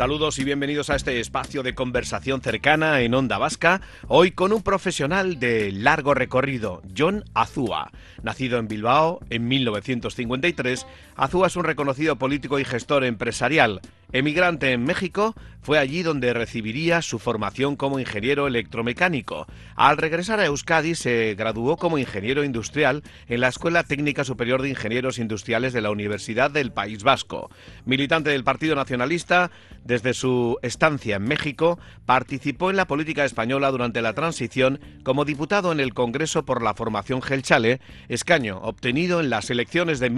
Saludos y bienvenidos a este espacio de conversación cercana en Onda Vasca, hoy con un profesional de largo recorrido, Jon Azúa. Nacido en Bilbao en 1953, Azúa es un reconocido político y gestor empresarial. Emigrante en México, fue allí donde recibiría su formación como ingeniero electromecánico. Al regresar a Euskadi se graduó como ingeniero industrial en la Escuela Técnica Superior de Ingenieros Industriales de la Universidad del País Vasco. Militante del Partido Nacionalista, desde su estancia en México, participó en la política española durante la transición como diputado en el Congreso por la formación Jeltzale, escaño obtenido en las elecciones de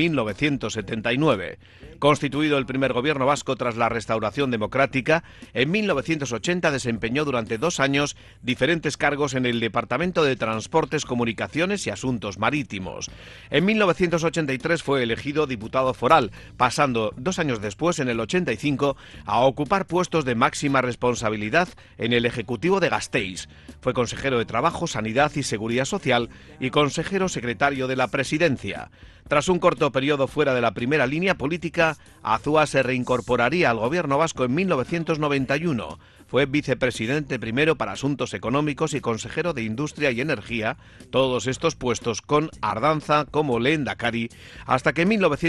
1979. Constituido el primer gobierno vasco tras la restauración democrática, en 1980 desempeñó durante 2 años diferentes cargos en el Departamento de Transportes, Comunicaciones y Asuntos Marítimos. En 1983 fue elegido diputado foral, pasando 2 años después, en el 85, a ocupar puestos de máxima responsabilidad en el Ejecutivo de Gasteiz. Fue consejero de Trabajo, Sanidad y Seguridad Social y consejero secretario de la Presidencia. Tras un corto periodo fuera de la primera línea política, Azúa se reincorporaría al gobierno vasco en 1991. Fue vicepresidente primero para Asuntos Económicos y consejero de Industria y Energía, todos estos puestos con Ardanza como lehendakari, hasta que en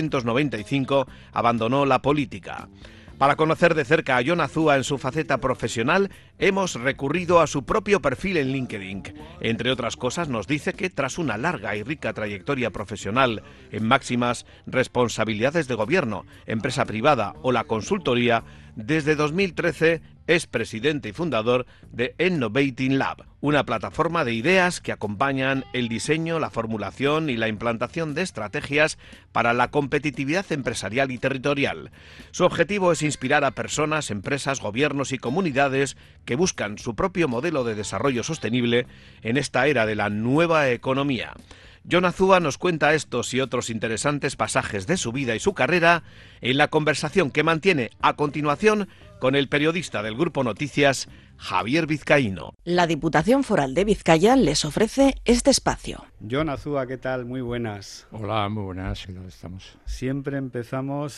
1995 abandonó la política. Para conocer de cerca a Jon Azúa en su faceta profesional, hemos recurrido a su propio perfil en LinkedIn. Entre otras cosas, nos dice que tras una larga y rica trayectoria profesional en máximas responsabilidades de gobierno, empresa privada o la consultoría, desde 2013 es presidente y fundador de Innovating Lab, una plataforma de ideas que acompañan el diseño, la formulación y la implantación de estrategias para la competitividad empresarial y territorial. Su objetivo es inspirar a personas, empresas, gobiernos y comunidades que buscan su propio modelo de desarrollo sostenible en esta era de la nueva economía. Jon Azúa nos cuenta estos y otros interesantes pasajes de su vida y su carrera en la conversación que mantiene a continuación con el periodista del Grupo Noticias, Javier Vizcaíno. La Diputación Foral de Vizcaya les ofrece este espacio. Jon Azúa, ¿qué tal? Muy buenas. Hola, muy buenas, ¿qué tal estamos? Siempre empezamos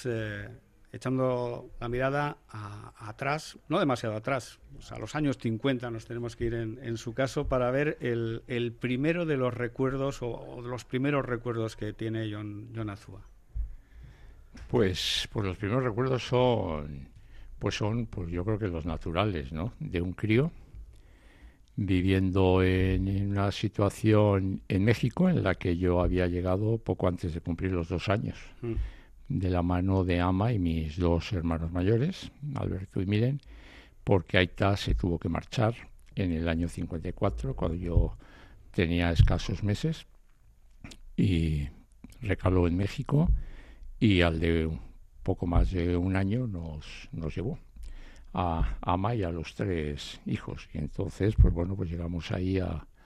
echando la mirada atrás, no demasiado atrás, a los años 50 nos tenemos que ir en su caso para ver el primero de los recuerdos o de los primeros recuerdos que tiene Jon Azúa. Pues los primeros recuerdos son yo creo que los naturales, ¿no? De un crío viviendo en una situación en México en la que yo había llegado poco antes de cumplir los 2 años. De la mano de Ama y mis 2 hermanos mayores, Alberto y Miren, porque Aita se tuvo que marchar en el año 54, cuando yo tenía escasos meses, y recaló en México, y al de poco más de 1 año nos llevó a Ama y a los 3 hijos. Y entonces, pues llegamos ahí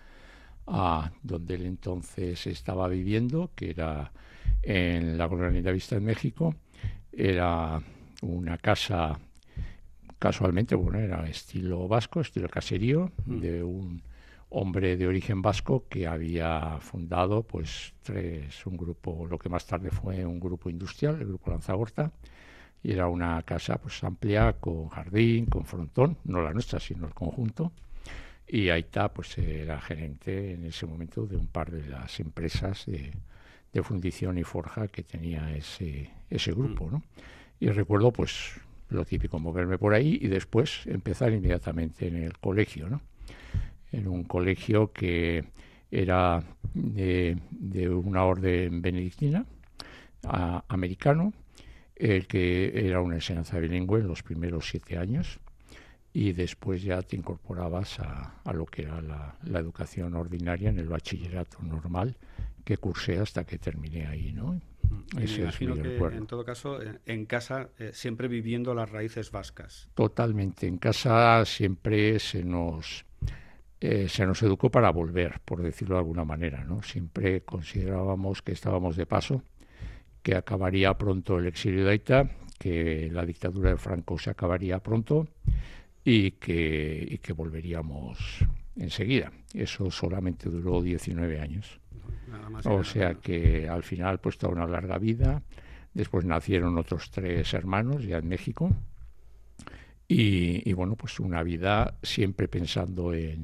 a donde él entonces estaba viviendo, que era en la Colonia Lindavista en México. Era una casa, casualmente, era estilo vasco, estilo caserío, de un hombre de origen vasco que había fundado un grupo, lo que más tarde fue un grupo industrial, el Grupo Lanzagorta, y era una casa amplia, con jardín, con frontón, no la nuestra, sino el conjunto. Y Aita era gerente en ese momento de un par de las empresas de fundición y forja que tenía ese grupo, ¿no? Y recuerdo lo típico, moverme por ahí y después empezar inmediatamente en el colegio, ¿no? En un colegio que era de una orden benedictina, americano, el que era una enseñanza bilingüe en los primeros 7 años, y después ya te incorporabas a lo que era la educación ordinaria en el bachillerato normal, que cursé hasta que terminé ahí, ¿no? Ese es mi recuerdo. En todo caso, en casa, siempre viviendo las raíces vascas. Totalmente. En casa siempre se nos educó para volver, por decirlo de alguna manera, ¿no? Siempre considerábamos que estábamos de paso, que acabaría pronto el exilio de Aita, que la dictadura de Franco se acabaría pronto y que volveríamos enseguida. Eso solamente duró 19 años. O sea que al final, toda una larga vida. Después nacieron otros 3 hermanos ya en México, y bueno, pues una vida siempre pensando en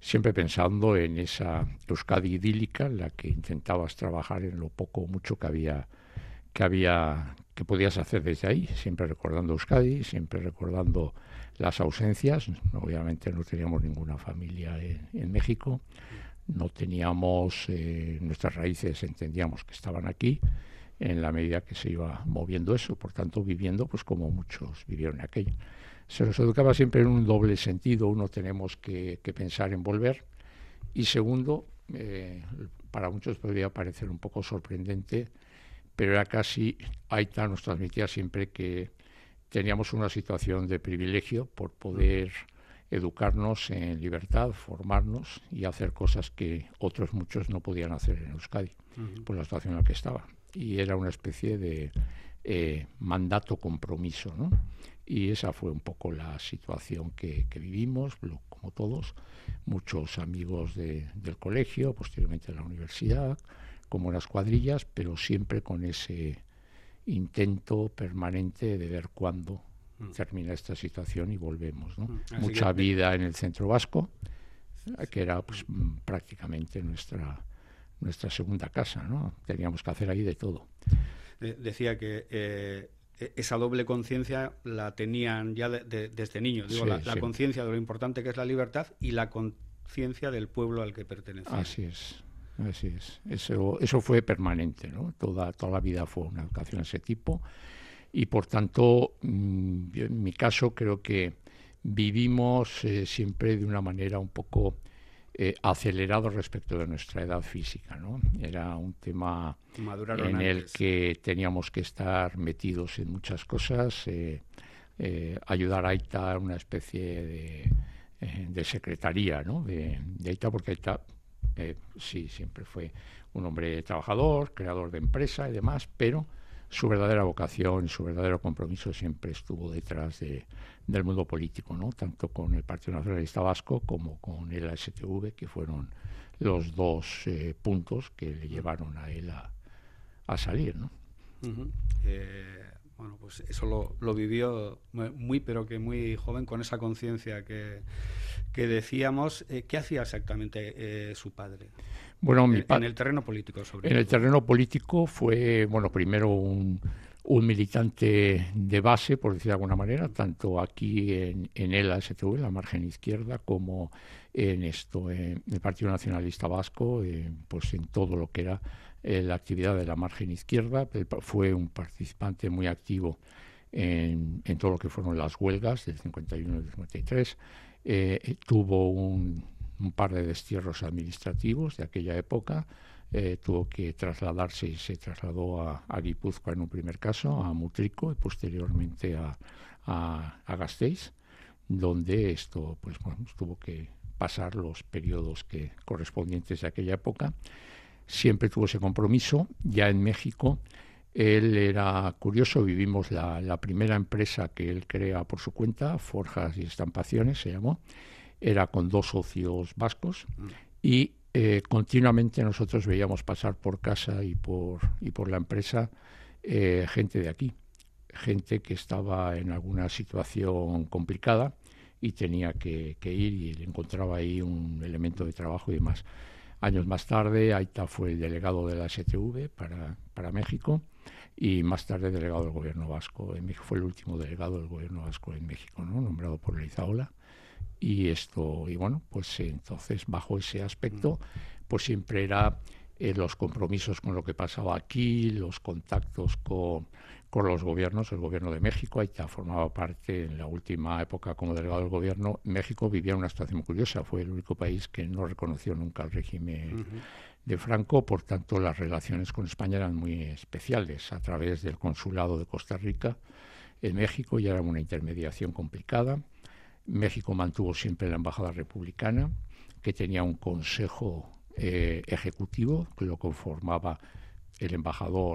esa Euskadi idílica en la que intentabas trabajar en lo poco o mucho que podías hacer desde ahí, siempre recordando Euskadi, siempre recordando las ausencias. Obviamente no teníamos ninguna familia en México, no teníamos nuestras raíces, entendíamos que estaban aquí en la medida que se iba moviendo eso, por tanto viviendo pues como muchos vivieron aquello. Se nos educaba siempre en un doble sentido: uno, tenemos que pensar en volver, y segundo, para muchos podría parecer un poco sorprendente, pero era casi, Aita nos transmitía siempre que teníamos una situación de privilegio por poder educarnos en libertad, formarnos y hacer cosas que otros muchos no podían hacer en Euskadi, por la situación en la que estaba. Y era una especie de mandato compromiso, ¿no? Y esa fue un poco la situación que vivimos, como todos, muchos amigos del colegio, posteriormente de la universidad, como unas cuadrillas, pero siempre con ese intento permanente de ver cuándo termina esta situación y volvemos, ¿no? Mucha vida en el centro vasco, que era pues prácticamente nuestra segunda casa, ¿no? Teníamos que hacer ahí de todo. Decía que esa doble conciencia la tenían ya desde niños. Digo, sí, la conciencia de lo importante que es la libertad y la conciencia del pueblo al que pertenecía. Así es. Eso fue permanente, ¿no? Toda la vida fue una educación de ese tipo, y por tanto, en mi caso creo que vivimos siempre de una manera un poco acelerado respecto de nuestra edad física, ¿no? Era un tema en el que teníamos que estar metidos en muchas cosas, ayudar a Aita, una especie de secretaría, ¿no? de Aita, porque Aita sí, siempre fue un hombre trabajador, creador de empresa y demás, pero su verdadera vocación, su verdadero compromiso siempre estuvo detrás del mundo político, ¿no? Tanto con el Partido Nacionalista Vasco como con el ASTV, que fueron los dos puntos que le llevaron a él a salir, ¿no? Bueno, pues eso lo vivió pero que muy joven, con esa conciencia que decíamos. ¿Qué hacía exactamente su padre? Bueno, en el terreno político, sobre todo. En el terreno político fue, bueno, primero un militante de base, por decir de alguna manera, tanto aquí en el ASTV, la margen izquierda, como en el Partido Nacionalista Vasco, pues en todo lo que era la actividad de la margen izquierda. Fue un participante muy activo en todo lo que fueron las huelgas del 51 y del 53. Tuvo un par de destierros administrativos de aquella época. Tuvo que trasladarse y se trasladó a Guipúzcoa en un primer caso, a Mutrico, y posteriormente a Gasteiz, donde tuvo que pasar los periodos correspondientes de aquella época. Siempre tuvo ese compromiso. Ya en México, él era curioso. Vivimos la primera empresa que él crea por su cuenta, Forjas y Estampaciones se llamó. Era con dos socios vascos, y continuamente nosotros veíamos pasar por casa y por la empresa gente de aquí, gente que estaba en alguna situación complicada y tenía que ir, y él encontraba ahí un elemento de trabajo y demás. Años más tarde, Aita fue el delegado de la STV para México, y más tarde delegado del gobierno vasco en México. Fue el último delegado del gobierno vasco en México, ¿no? Nombrado por Leizaola. Y bueno, pues entonces bajo ese aspecto, pues siempre era los compromisos con lo que pasaba aquí, los contactos con los gobiernos. El gobierno de México, Aita formaba parte en la última época como delegado del gobierno. México vivía una situación muy curiosa, fue el único país que no reconoció nunca el régimen de Franco, por tanto las relaciones con España eran muy especiales, a través del consulado de Costa Rica en México, y era una intermediación complicada. México mantuvo siempre la embajada republicana, que tenía un consejo ejecutivo que lo conformaba el embajador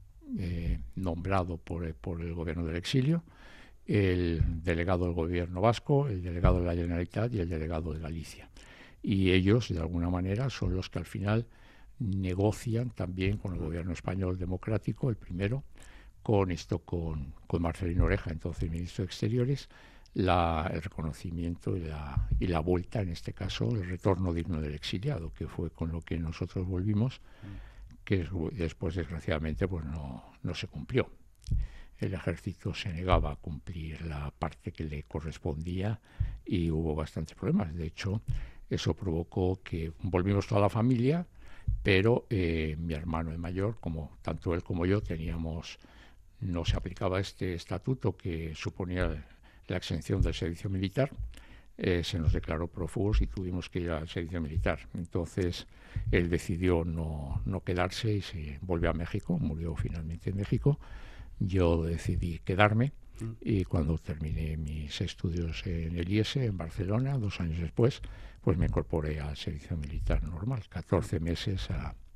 nombrado por el gobierno del exilio, el delegado del gobierno vasco, el delegado de la Generalitat y el delegado de Galicia. Y ellos, de alguna manera, son los que al final negocian también con el gobierno español democrático, el primero, con Marcelino Oreja, entonces ministro de Exteriores, el reconocimiento y la vuelta, en este caso, el retorno digno del exiliado, que fue con lo que nosotros volvimos, que después, desgraciadamente, pues no se cumplió. El ejército se negaba a cumplir la parte que le correspondía y hubo bastantes problemas. De hecho, eso provocó que volvimos toda la familia, pero mi hermano el mayor, como tanto él como yo no se aplicaba este estatuto que suponía la exención del servicio militar, se nos declaró prófugos y tuvimos que ir al servicio militar. Entonces él decidió no quedarse y se volvió a México, murió finalmente en México. Yo decidí quedarme y cuando terminé mis estudios en el IES en Barcelona, 2 años después, pues me incorporé al servicio militar normal, 14 meses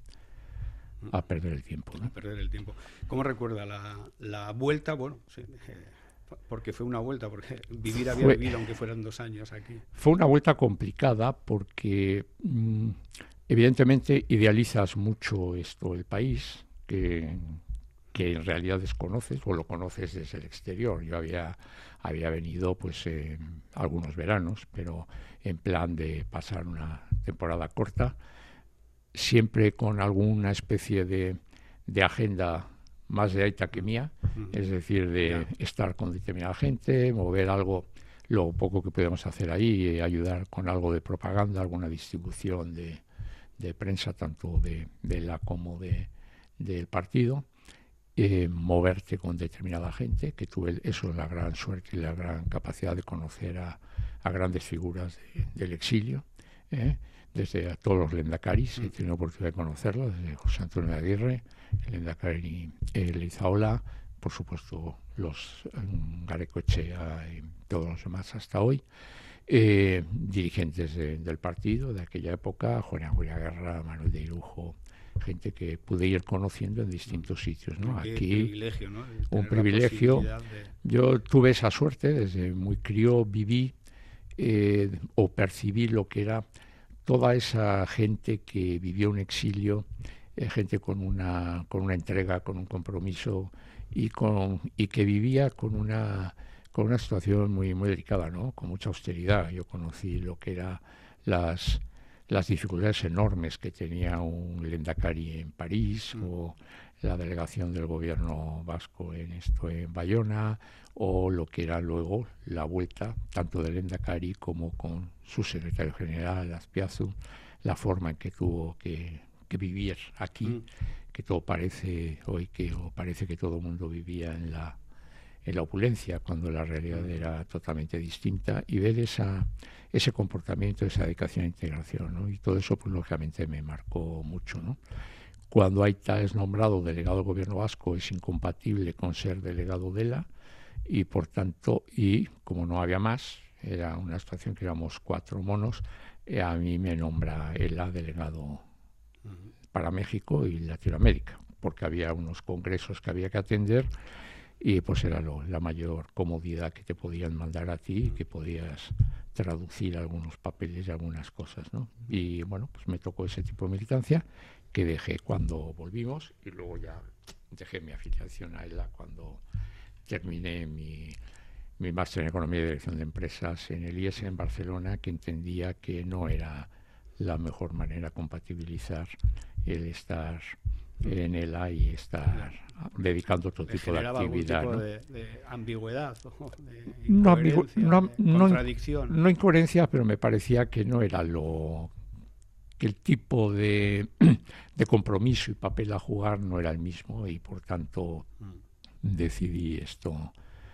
a perder el tiempo, ¿no? A perder el tiempo. ¿Cómo recuerda la vuelta? Bueno, sí, porque fue una vuelta, porque había vivido aunque fueran 2 años aquí. Fue una vuelta complicada porque evidentemente idealizas mucho el país, que en realidad desconoces o lo conoces desde el exterior. Yo había venido pues algunos veranos, pero en plan de pasar una temporada corta, siempre con alguna especie de agenda más de Aita que mía, es decir, de estar con determinada gente, mover algo, lo poco que podemos hacer ahí, ayudar con algo de propaganda, alguna distribución de prensa, tanto de la como del partido. Moverte con determinada gente, que tuve eso, la gran suerte y la gran capacidad de conocer a grandes figuras del exilio, desde a todos los lendakaris, he tenido oportunidad de conocerlos, desde José Antonio Aguirre, el lendakari Leizaola, por supuesto los Garaikoetxea y todos los demás hasta hoy, dirigentes del partido de aquella época, Juan Agüera Guerra, Manuel de Irujo, gente que pude ir conociendo en distintos sitios, ¿no? Aquí privilegio, ¿no? Un privilegio. Yo tuve esa suerte, desde muy crío viví o percibí lo que era toda esa gente que vivió un exilio, gente con una entrega, con un compromiso y que vivía con una situación muy, muy delicada, ¿no? Con mucha austeridad. Yo conocí lo que eran las dificultades enormes que tenía un lendakari en París o la delegación del gobierno vasco en Bayona, o lo que era luego la vuelta tanto del lendakari como con su secretario general Azpiazu, la forma en que tuvo que vivir aquí, que todo parece hoy parece que todo el mundo vivía en la opulencia, cuando la realidad era totalmente distinta, y ver ese comportamiento, esa dedicación a integración, ¿no? Y todo eso, pues lógicamente me marcó mucho, ¿no? Cuando Aita es nombrado delegado del gobierno vasco, es incompatible con ser delegado de ELA, y por tanto, y como no había más, era una situación que éramos 4 monos, a mí me nombra ELA delegado para México y Latinoamérica, porque había unos congresos que había que atender, y pues era la mayor comodidad que te podían mandar a ti, que podías traducir algunos papeles y algunas cosas, ¿no? Y bueno, pues me tocó ese tipo de militancia que dejé cuando volvimos, y luego ya dejé mi afiliación a ELA cuando terminé mi máster en Economía y Dirección de Empresas en el IES en Barcelona, que entendía que no era la mejor manera compatibilizar el estar en ELA y estar dedicando otro tipo de actividad. Algún tipo de ambigüedad, de contradicción. No incoherencia, pero me parecía que no era que el tipo de compromiso y papel a jugar no era el mismo, y por tanto decidí esto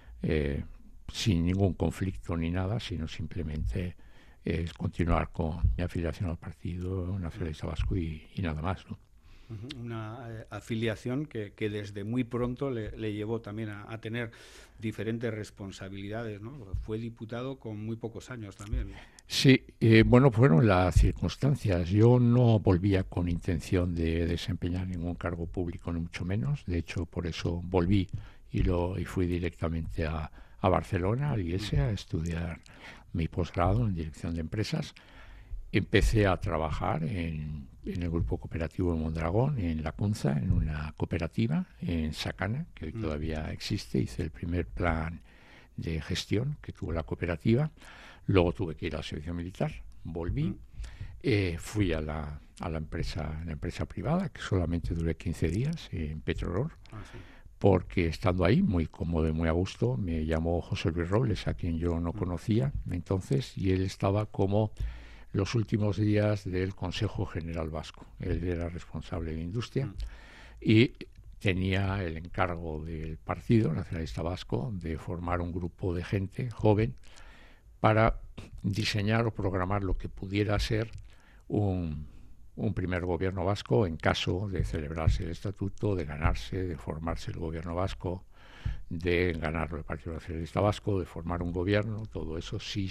sin ningún conflicto ni nada, sino simplemente continuar con mi afiliación al Partido Nacionalista Vasco y nada más, ¿no? Una afiliación que desde muy pronto le llevó también a tener diferentes responsabilidades, ¿no? Fue diputado con muy pocos años también. Sí, bueno, fueron las circunstancias. Yo no volvía con intención de desempeñar ningún cargo público, ni mucho menos. De hecho, por eso volví y fui directamente a Barcelona, al IES, a estudiar mi posgrado en Dirección de Empresas. Empecé a trabajar en el grupo cooperativo de Mondragón, en La Cunza, en una cooperativa en Sacana, que hoy todavía existe. Hice el primer plan de gestión que tuvo la cooperativa. Luego tuve que ir al servicio militar, volví, fui a la empresa privada, que solamente duré 15 días en Petronor, porque estando ahí, muy cómodo y muy a gusto, me llamó José Luis Robles, a quien yo no conocía entonces, y él estaba como los últimos días del Consejo General Vasco. Él era responsable de industria y tenía el encargo del Partido Nacionalista Vasco de formar un grupo de gente joven para diseñar o programar lo que pudiera ser un primer gobierno vasco en caso de celebrarse el estatuto, de ganarse, de formarse el gobierno vasco, de ganarlo el Partido Nacionalista Vasco, de formar un gobierno, todo eso sí.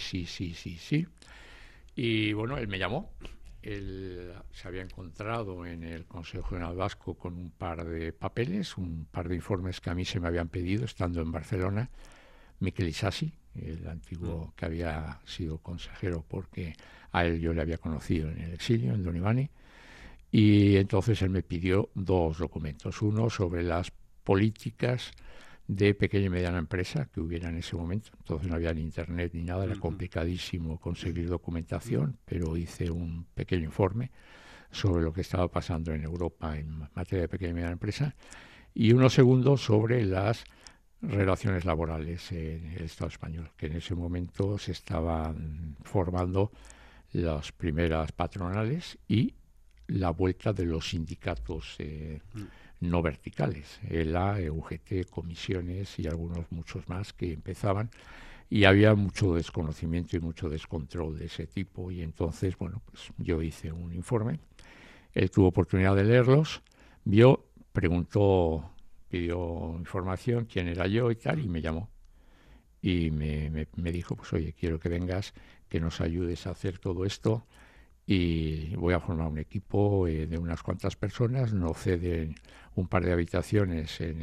Y bueno, él me llamó. Él se había encontrado en el Consejo General Vasco con un par de papeles, un par de informes que a mí se me habían pedido estando en Barcelona. Miquel Isasi, el antiguo que había sido consejero, porque a él yo le había conocido en el exilio, en Don Ivani, y entonces él me pidió 2 documentos. Uno sobre las políticas de pequeña y mediana empresa que hubiera en ese momento. Entonces no había ni internet ni nada, era complicadísimo conseguir documentación, pero hice un pequeño informe sobre lo que estaba pasando en Europa en materia de pequeña y mediana empresa, y uno segundo sobre las relaciones laborales en el Estado español, que en ese momento se estaban formando las primeras patronales y la vuelta de los sindicatos no verticales, ELA, UGT, comisiones y muchos más que empezaban, y había mucho desconocimiento y mucho descontrol de ese tipo, y entonces, bueno, pues yo hice un informe, él tuvo oportunidad de leerlos, vio, preguntó, pidió información, quién era yo y tal, y me llamó. Y me dijo, pues oye, quiero que vengas, que nos ayudes a hacer todo esto, y voy a formar un equipo de unas cuantas personas, nos ceden un par de habitaciones en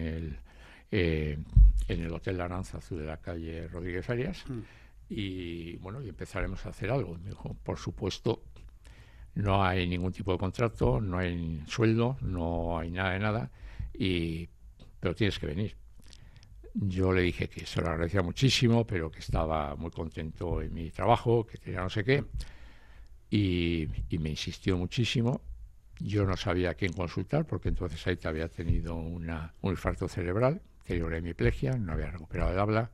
el Hotel Aránzazu de la calle Rodríguez Arias, y bueno, y empezaremos a hacer algo. Me dijo, por supuesto, no hay ningún tipo de contrato, no hay sueldo, no hay nada de nada, pero tienes que venir. Yo le dije que se lo agradecía muchísimo, pero que estaba muy contento en mi trabajo, que tenía no sé qué, y me insistió muchísimo. Yo no sabía a quién consultar, porque entonces ahí había tenido un infarto cerebral, anterior a hemiplegia, no había recuperado el habla,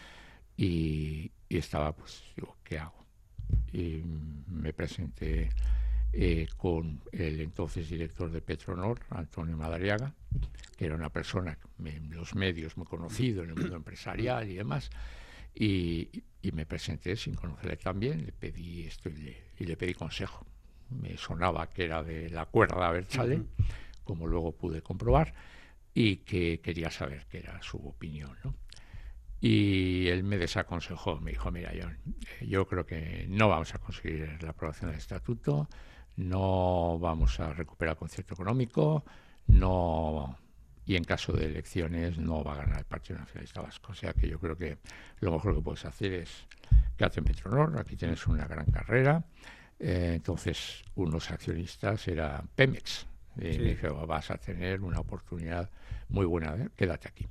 y estaba, pues, digo, ¿qué hago? Y me presenté con el entonces director de Petronor, Antonio Madariaga, que era una persona en los medios muy conocido, en el mundo empresarial y demás, y me presenté sin conocerle también, le pedí esto y le pedí consejo. Me sonaba que era de la cuerda Berchale, como luego pude comprobar, y que quería saber qué era su opinión, ¿no? Y él me desaconsejó, me dijo, mira, John, yo creo que no vamos a conseguir la aprobación del estatuto, no vamos a recuperar concierto económico, y en caso de elecciones no va a ganar el Partido Nacionalista Vasco. O sea que yo creo que lo mejor que puedes hacer es quedarte en Petronor, aquí tienes una gran carrera. Entonces unos accionistas eran Pemex, me dijo, vas a tener una oportunidad muy buena, quédate aquí.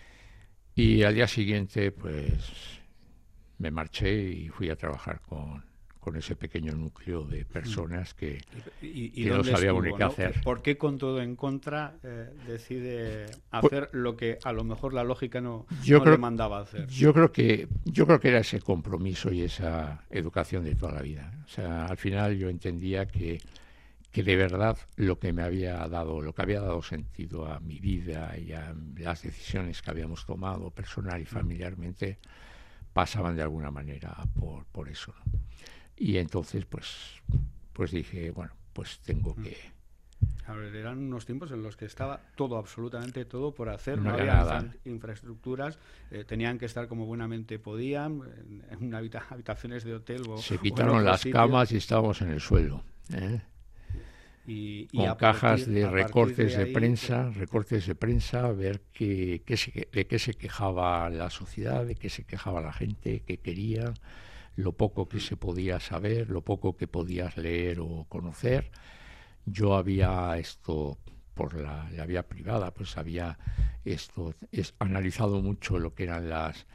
Y al día siguiente pues me marché y fui a trabajar con ese pequeño núcleo de personas que no sabíamos ni qué hacer. ¿Por qué con todo en contra decide hacer lo que a lo mejor la lógica no le mandaba hacer? Yo creo que era ese compromiso y esa educación de toda la vida. O sea, al final yo entendía que de verdad lo que había dado sentido a mi vida y a las decisiones que habíamos tomado personal y familiarmente pasaban de alguna manera por eso, ¿no? Y entonces pues dije, bueno, pues tengo que... A ver, eran unos tiempos en los que estaba absolutamente todo por hacer, no había nada. Infraestructuras, tenían que estar como buenamente podían, en habitaciones de hotel se quitaron las camas y estábamos en el suelo, con cajas de recortes de prensa, a ver de qué se quejaba la sociedad, de qué se quejaba la gente, qué quería, lo poco que se podía saber, lo poco que podías leer o conocer. Yo había por la vía privada, pues había analizado mucho lo que eran las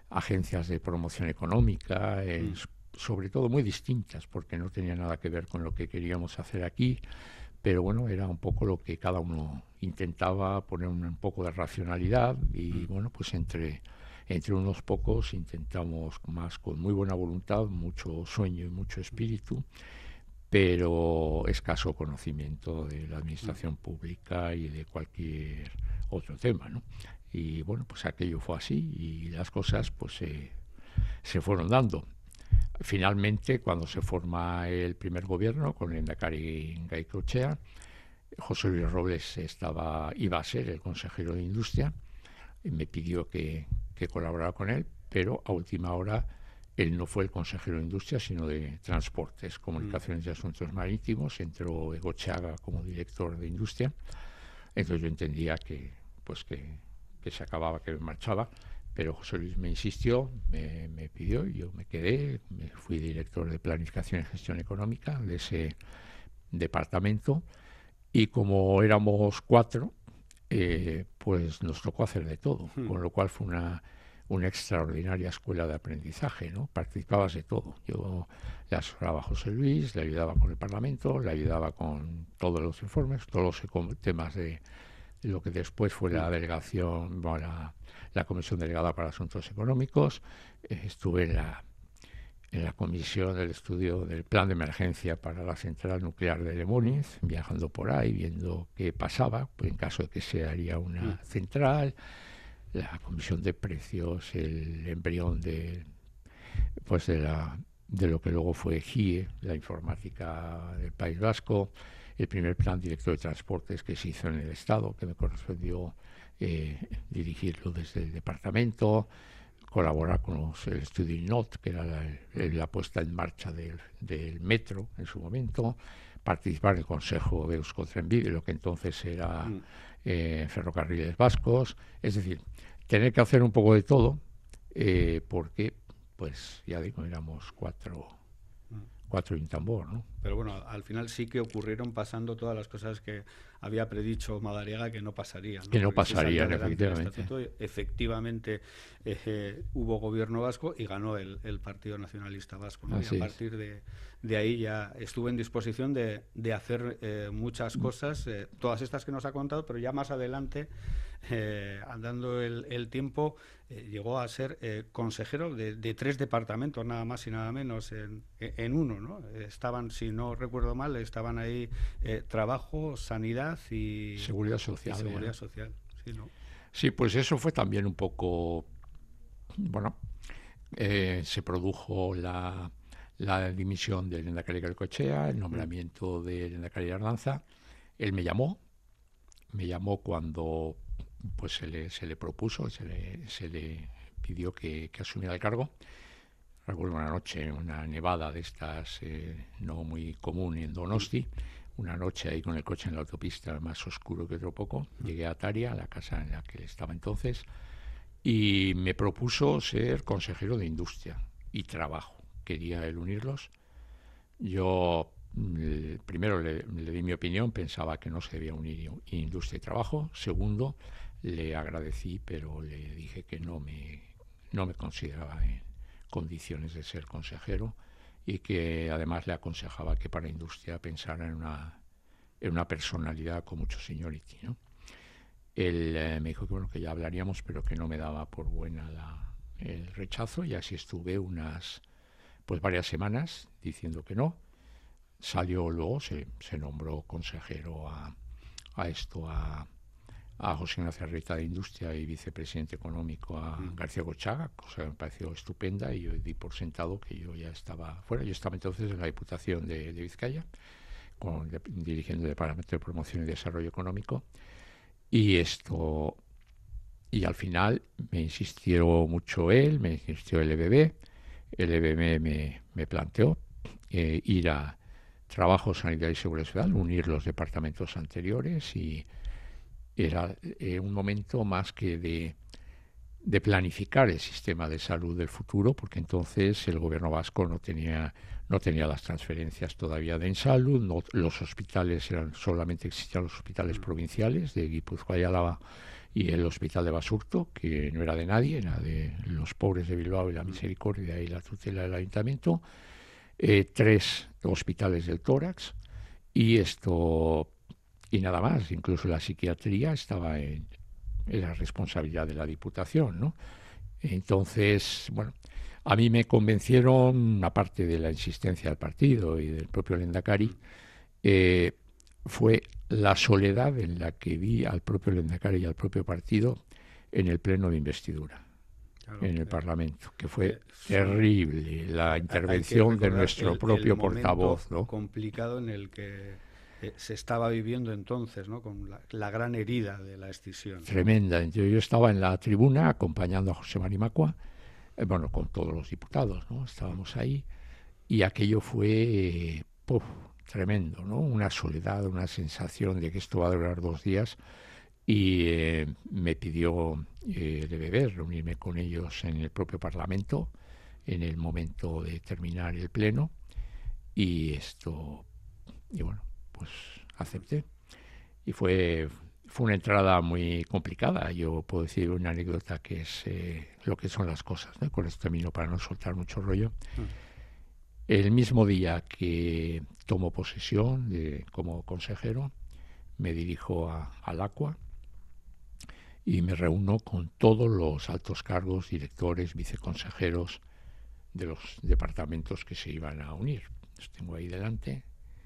agencias de promoción económica, sobre todo muy distintas, porque no tenía nada que ver con lo que queríamos hacer aquí, pero bueno, era un poco lo que cada uno intentaba, poner un poco de racionalidad y bueno, pues entre unos pocos intentamos, más con muy buena voluntad, mucho sueño y mucho espíritu, pero escaso conocimiento de la administración pública y de cualquier otro tema, ¿no? Y bueno, pues aquello fue así y las cosas pues se fueron dando. Finalmente, cuando se forma el primer gobierno con el lehendakari Garaikoetxea, José Luis Robles iba a ser el consejero de Industria y me pidió que colaborara con él, pero a última hora él no fue el consejero de Industria, sino de Transportes, Comunicaciones y Asuntos Marítimos. Entró Egochaga como director de Industria. Entonces yo entendía que se acababa, que me marchaba, pero José Luis me insistió, me pidió, y yo me quedé, me fui director de Planificación y Gestión Económica de ese departamento, y como éramos 4, pues nos tocó hacer de todo, con lo cual fue una extraordinaria escuela de aprendizaje, ¿no? Participabas de todo. Yo le asesoraba a José Luis, le ayudaba con el Parlamento, le ayudaba con todos los informes, todos los temas de lo que después fue la delegación, bueno, la Comisión Delegada para Asuntos Económicos. Estuve en la comisión del estudio del plan de emergencia para la central nuclear de Lemóniz, viajando por ahí, viendo qué pasaba, pues en caso de que se haría una central, la comisión de precios, el embrión de lo que luego fue GIE, la informática del País Vasco, el primer plan director de transportes que se hizo en el Estado, que me correspondió dirigirlo desde el departamento, colaborar con el estudio INOT, que era la puesta en marcha del metro en su momento, participar en el Consejo de Euskotrenbide, lo que entonces era Ferrocarriles Vascos, es decir, tener que hacer un poco de todo, porque, pues ya digo, éramos 4 y un tambor, ¿no? Pero bueno, al final sí que ocurrieron pasando todas las cosas que había predicho Madariaga que no pasarían, ¿no? Que no Porque pasarían, efectivamente. Efectivamente, hubo gobierno vasco y ganó el Partido Nacionalista Vasco, ¿no? Y a partir de ahí ya estuve en disposición de hacer muchas cosas, todas estas que nos ha contado, pero ya más adelante, andando el tiempo, llegó a ser consejero de 3 departamentos, nada más y nada menos, en uno, ¿no? Estaban, si no recuerdo mal, estaban ahí trabajo, sanidad y seguridad social. Sí, ¿no? Sí, pues eso fue también un poco, bueno, se produjo la dimisión del lehendakari Garaikoetxea, el nombramiento del lehendakari Ardanza. Él me llamó cuando pues se le propuso, se le pidió que asumiera el cargo. Recuerdo una noche, una nevada de estas no muy común en Donosti, una noche ahí con el coche en la autopista, más oscuro que otro poco. Llegué a Taria, la casa en la que estaba entonces, y me propuso ser consejero de Industria y Trabajo. Quería él unirlos. Yo primero le di mi opinión, pensaba que no se debía unir Industria y Trabajo. Segundo, le agradecí, pero le dije que no me consideraba en condiciones de ser consejero, y que además le aconsejaba que para Industria pensara en una personalidad con mucho seniority, ¿no? Él me dijo que bueno, que ya hablaríamos, pero que no me daba por buena el rechazo, y así estuve varias semanas diciendo que no. Salió luego, se nombró consejero a José Ignacio Arrieta de Industria y vicepresidente económico a García Gochaga, cosa que me pareció estupenda, y yo di por sentado que yo ya estaba fuera. Yo estaba entonces en la Diputación de Vizcaya, dirigiendo el Departamento de Promoción y Desarrollo Económico, y al final me insistió mucho él, me insistió el EBB. El EBB me planteó ir a Trabajo, Sanidad y Seguridad Social, unir los departamentos anteriores, y era un momento más que de planificar el sistema de salud del futuro, porque entonces el gobierno vasco no tenía las transferencias todavía de Ensalud, los hospitales solamente existían los hospitales provinciales de Guipúzcoa y Álava y el hospital de Basurto, que no era de nadie, era de los pobres de Bilbao y la Misericordia y la tutela del ayuntamiento, 3 hospitales del tórax y nada más. Incluso la psiquiatría era responsabilidad de la Diputación, ¿no? Entonces, bueno, a mí me convencieron, aparte de la insistencia del partido y del propio Lehendakari, fue la soledad en la que vi al propio Lehendakari y al propio partido en el pleno de investidura, claro, en el Parlamento, que fue terrible la intervención de nuestro propio portavoz, ¿no? Complicado en el que se estaba viviendo entonces, ¿no? Con la gran herida de la escisión. Tremenda. Yo estaba en la tribuna acompañando a José Mari Macua, con todos los diputados, ¿no? Estábamos ahí y aquello fue tremendo, ¿no? Una soledad, una sensación de que esto va a durar 2 días y me pidió de beber, reunirme con ellos en el propio Parlamento en el momento de terminar el pleno y bueno, pues acepté y fue una entrada muy complicada. Yo puedo decir una anécdota que es lo que son las cosas, ¿no? Con esto termino para no soltar mucho rollo. El mismo día que tomo posesión como consejero, me dirijo al ACUA y me reúno con todos los altos cargos, directores, viceconsejeros de los departamentos que se iban a unir. Los tengo ahí delante.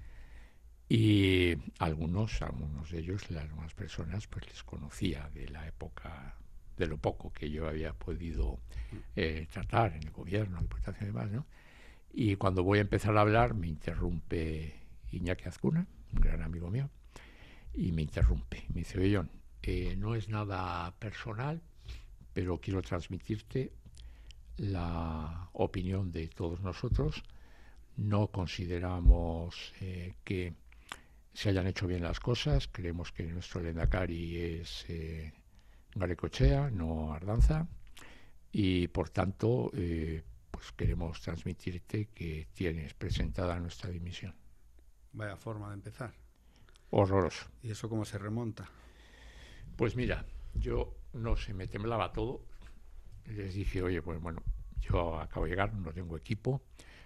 Y algunos de ellos, algunas personas, pues les conocía de la época, de lo poco que yo había podido tratar en el gobierno, Diputación y demás, ¿no? Y cuando voy a empezar a hablar, me interrumpe Iñaki Azcuna, un gran amigo mío, y me interrumpe. Me dice: oye, John, no es nada personal, pero quiero transmitirte la opinión de todos nosotros. No consideramos que se hayan hecho bien las cosas. Creemos que nuestro Lehendakari es Garaikoetxea, no Ardanza, y por tanto pues queremos transmitirte que tienes presentada nuestra dimisión. Vaya forma de empezar. Horroroso. ¿Y eso cómo se remonta? Pues mira, yo no sé, me temblaba todo. Les dije: oye, pues bueno, yo acabo de llegar, no tengo equipo,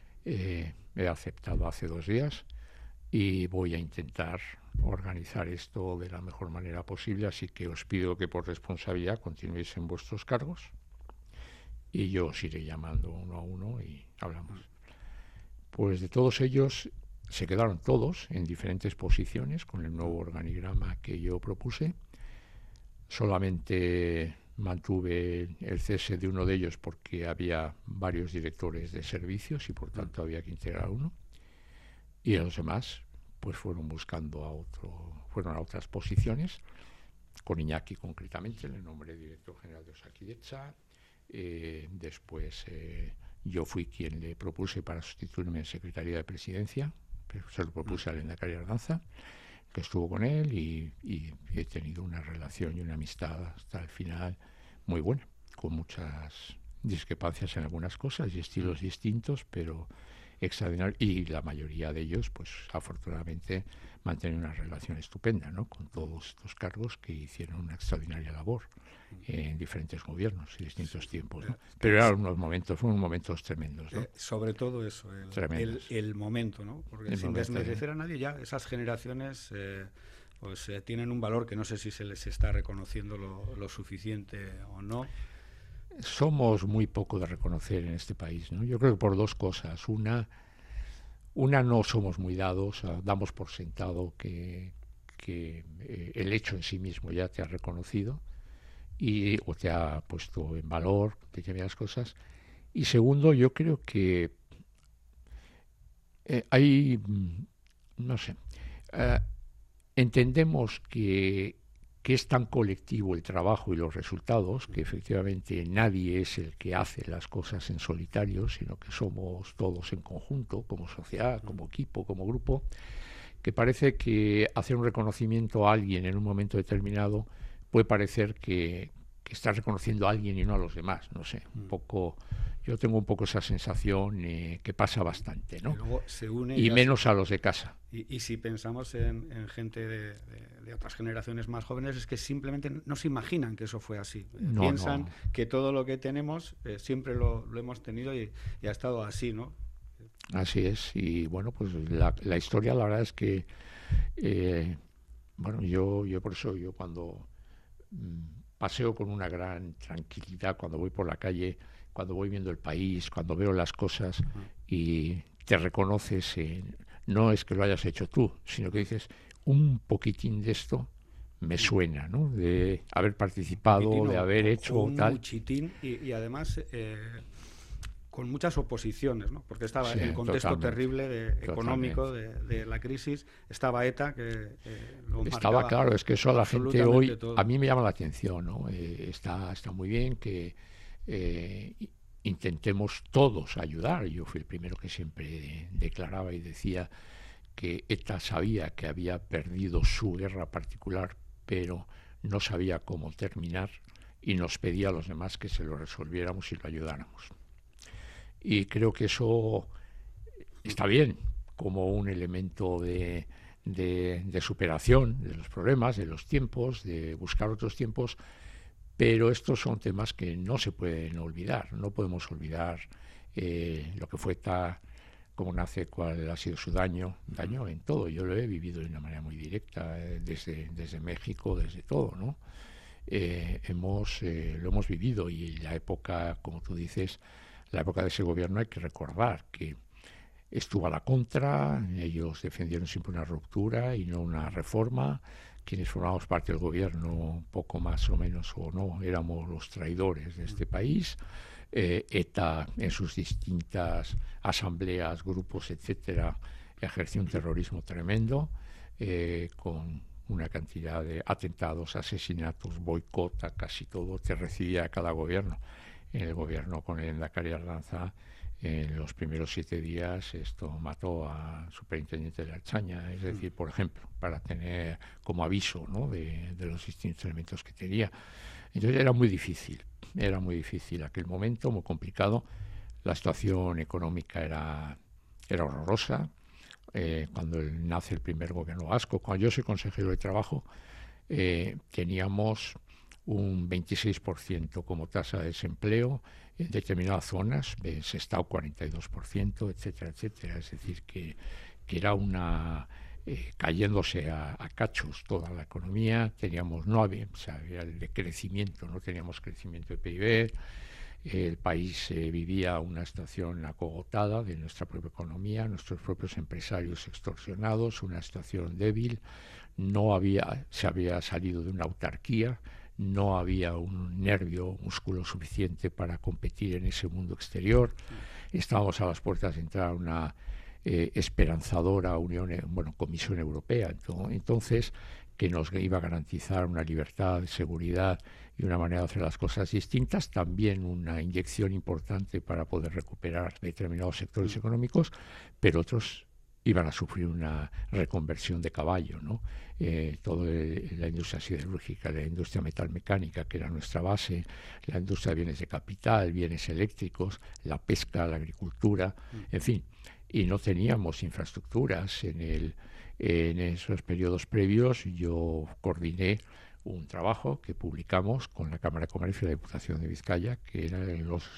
he aceptado hace 2 días y voy a intentar organizar esto de la mejor manera posible, así que os pido que por responsabilidad continuéis en vuestros cargos y yo os iré llamando uno a uno y hablamos. Pues de todos ellos se quedaron todos en diferentes posiciones con el nuevo organigrama que yo propuse. Solamente mantuve el cese de uno de ellos porque había varios directores de servicios y por tanto había que integrar uno. Y los demás pues fueron a otras posiciones, con Iñaki concretamente, le nombré director general de Osakidetza. Después yo fui quien le propuse para sustituirme en Secretaría de Presidencia, pero se lo propuse al Lehendakari Ardanza, que estuvo con él y he tenido una relación y una amistad hasta el final muy buena, con muchas discrepancias en algunas cosas y estilos distintos, pero extraordinario, y la mayoría de ellos pues afortunadamente mantienen una relación estupenda, ¿no? Con todos estos cargos que hicieron una extraordinaria labor en diferentes gobiernos y distintos tiempos, ¿no? Pero fueron unos momentos tremendos, ¿no? Sobre todo eso, el momento, ¿no? Porque sin desmerecer a nadie, ya esas generaciones tienen un valor que no sé si se les está reconociendo lo suficiente o no. Somos muy poco de reconocer en este país, ¿no? Yo creo que por 2 cosas. Una no somos muy dados, damos por sentado que el hecho en sí mismo ya te ha reconocido o te ha puesto en valor determinadas cosas. Y segundo, yo creo que entendemos que es tan colectivo el trabajo y los resultados, que efectivamente nadie es el que hace las cosas en solitario, sino que somos todos en conjunto, como sociedad, como equipo, como grupo, que parece que hacer un reconocimiento a alguien en un momento determinado puede parecer que estás reconociendo a alguien y no a los demás, no sé, un poco... Yo tengo un poco esa sensación que pasa bastante, ¿no? Y luego se une y menos a los de casa. Y si pensamos en gente de otras generaciones más jóvenes, es que simplemente no se imaginan que eso fue así. Piensan que todo lo que tenemos siempre lo hemos tenido y ha estado así, ¿no? Así es. Y bueno, pues la historia, la verdad es que, bueno, yo por eso, yo cuando paseo con una gran tranquilidad, cuando voy por la calle, cuando voy viendo el país, cuando veo las cosas y te reconoces, no es que lo hayas hecho tú, sino que dices, un poquitín de esto me suena, ¿no? De haber participado, de haber hecho un tal. Muchitín y además con muchas oposiciones, ¿no? Porque estaba Sí, el contexto terrible económico de la crisis, estaba ETA que lo estaba claro, es que eso a la gente hoy, todo. A mí me llama la atención, ¿no? Está muy bien que intentemos todos ayudar. Yo fui el primero que siempre declaraba y decía que ETA sabía que había perdido su guerra particular, pero no sabía cómo terminar y nos pedía a los demás que se lo resolviéramos y lo ayudáramos. Y creo que eso está bien como un elemento de superación de los problemas, de los tiempos, de buscar otros tiempos, pero estos son temas que no se pueden olvidar. No podemos olvidar lo que fue ETA, cómo nace, cuál ha sido su daño en todo. Yo lo he vivido de una manera muy directa, desde México, desde todo, ¿no? Lo hemos vivido, y la época, como tú dices, la época de ese gobierno, hay que recordar que estuvo a la contra, ellos defendieron siempre una ruptura y no una reforma. Quienes formamos parte del gobierno, poco más o menos o no, éramos los traidores de este país. ETA, en sus distintas asambleas, grupos, etcétera, ejerció un terrorismo tremendo, con una cantidad de atentados, asesinatos, boicota, casi todo te recibía cada gobierno. En el gobierno con el Lehendakari Ardanza, en los primeros 7 días esto mató al superintendente de la Ertzaintza, es decir, por ejemplo, para tener como aviso, ¿no?, de los distintos elementos que tenía. Entonces era muy difícil aquel momento, muy complicado. La situación económica era horrorosa. Cuando nace el primer gobierno vasco, cuando yo soy consejero de trabajo, teníamos un 26% como tasa de desempleo, en determinadas zonas, Sestao 42%, etcétera, etcétera. Es decir, que era una... cayéndose a cachos toda la economía. No había el decrecimiento, no teníamos crecimiento de PIB. El país vivía una situación acogotada de nuestra propia economía, nuestros propios empresarios extorsionados, una situación débil. Se había salido de una autarquía, no había un músculo suficiente para competir en ese mundo exterior. Estábamos a las puertas de entrar a una esperanzadora Comisión Europea, entonces, que nos iba a garantizar una libertad, seguridad y una manera de hacer las cosas distintas, también una inyección importante para poder recuperar determinados sectores económicos, pero otros iban a sufrir una reconversión de caballo, ¿no? Toda la industria siderúrgica, la industria metalmecánica, que era nuestra base, la industria de bienes de capital, bienes eléctricos, la pesca, la agricultura, en fin, y no teníamos infraestructuras. En esos periodos previos yo coordiné un trabajo que publicamos con la Cámara de Comercio y la Diputación de Vizcaya, que eran los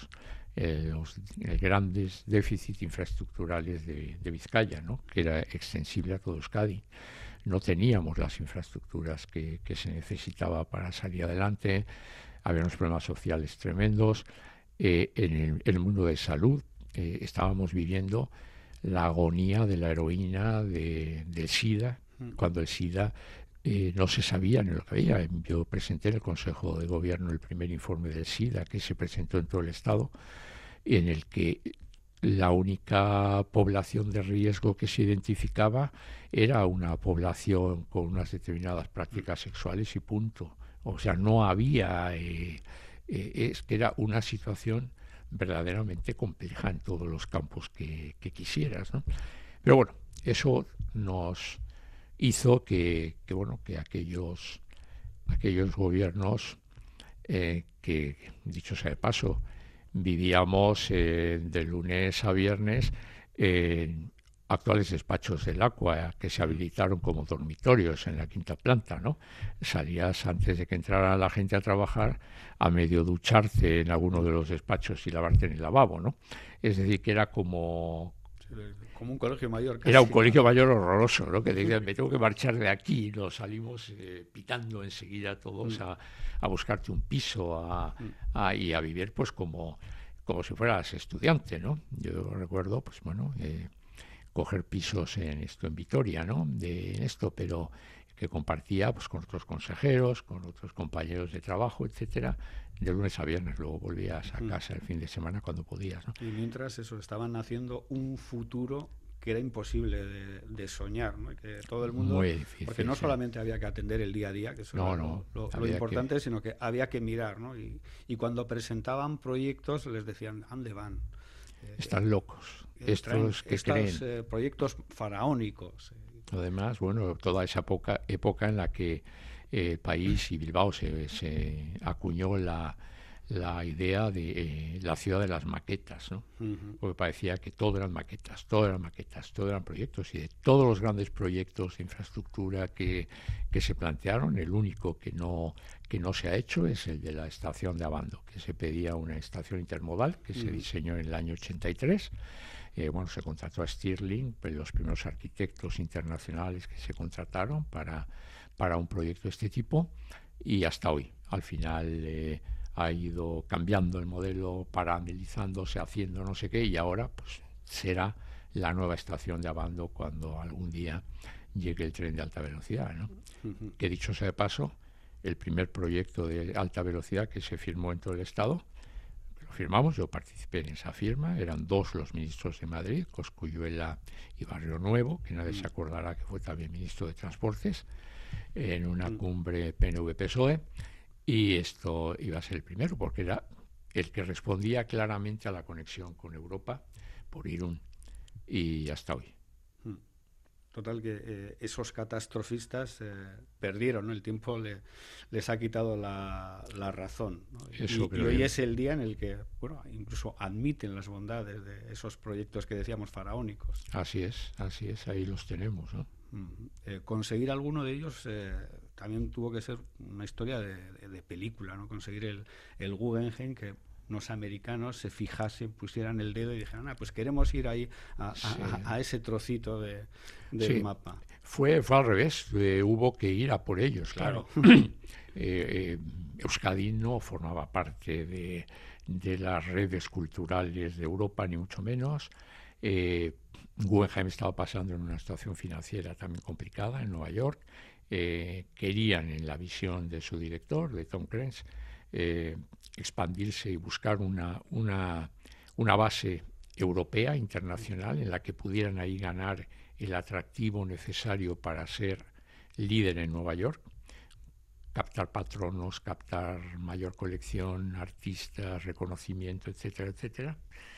grandes déficits infraestructurales de Vizcaya, ¿no?, que era extensible a todo Euskadi. No teníamos las infraestructuras que se necesitaba para salir adelante, había unos problemas sociales tremendos. En el mundo de salud estábamos viviendo la agonía de la heroína del SIDA, cuando el SIDA no se sabía ni lo que había. Yo presenté en el Consejo de Gobierno el primer informe del SIDA que se presentó en todo el Estado, en el que la única población de riesgo que se identificaba era una población con unas determinadas prácticas sexuales y punto. O sea, no había... es que era una situación verdaderamente compleja en todos los campos que quisieras, ¿no? Pero bueno, eso nos hizo que aquellos gobiernos que, dicho sea de paso, vivíamos de lunes a viernes en actuales despachos del Aqua, que se habilitaron como dormitorios en la quinta planta, ¿no? Salías antes de que entrara la gente a trabajar a medio ducharte en alguno de los despachos y lavarte en el lavabo, ¿no? Es decir, que era como un colegio mayor. Casi, era un colegio mayor horroroso, ¿no? Que decían, me tengo que marchar de aquí, y nos salimos pitando enseguida todos a buscarte un piso y a vivir pues como si fueras estudiante, ¿no? Yo recuerdo, pues bueno, coger pisos en Vitoria, ¿no? Pero que compartía pues con otros consejeros, con otros compañeros de trabajo, etcétera, de lunes a viernes. Luego volvías a casa el fin de semana cuando podías, ¿no? Y mientras eso, estaban haciendo un futuro que era imposible de soñar, ¿no? Que todo el mundo, muy difícil, porque no solamente había que atender el día a día, que eso era lo importante, sino que había que mirar, ¿no? Y cuando presentaban proyectos les decían, ¿dónde van? Están locos. Estos que creen. Proyectos faraónicos. Además, bueno, toda esa época en la que el país y Bilbao se acuñó la idea de la ciudad de las maquetas, ¿no? Porque parecía que todo eran maquetas, todo eran proyectos, y de todos los grandes proyectos de infraestructura que se plantearon, el único que no se ha hecho es el de la estación de Abando, que se pedía una estación intermodal que se diseñó en el año 83. Se contrató a Stirling, los primeros arquitectos internacionales que se contrataron para un proyecto de este tipo, y hasta hoy. Al final ha ido cambiando el modelo, paralelizándose, haciendo no sé qué, y ahora pues será la nueva estación de Abando cuando algún día llegue el tren de alta velocidad, ¿no? Que dicho sea de paso, el primer proyecto de alta velocidad que se firmó en todo el Estado, lo firmamos, yo participé en esa firma, eran dos los ministros de Madrid, Cosculluela y Barrio Nuevo, que nadie se acordará que fue también ministro de Transportes, en una cumbre PNV-PSOE, y esto iba a ser el primero, porque era el que respondía claramente a la conexión con Europa por Irún, y hasta hoy. Total, que esos catastrofistas perdieron, ¿no? El tiempo les ha quitado la razón, ¿no? Y hoy es el día en el que, bueno, incluso admiten las bondades de esos proyectos que decíamos faraónicos. Así es, ahí los tenemos, ¿no? Conseguir alguno de ellos también tuvo que ser una historia de película, ¿no? Conseguir el Guggenheim, que unos americanos se fijasen, pusieran el dedo y dijeran, pues queremos ir ahí a ese trocito del mapa. Fue al revés, hubo que ir a por ellos, claro. Euskadi no formaba parte de las redes culturales de Europa, ni mucho menos. Guggenheim estaba pasando en una situación financiera también complicada en Nueva York. Querían, en la visión de su director, de Tom Crensh, expandirse y buscar una base europea, internacional, en la que pudieran ahí ganar el atractivo necesario para ser líder en Nueva York, captar patronos, captar mayor colección, artistas, reconocimiento, etcétera, etcétera.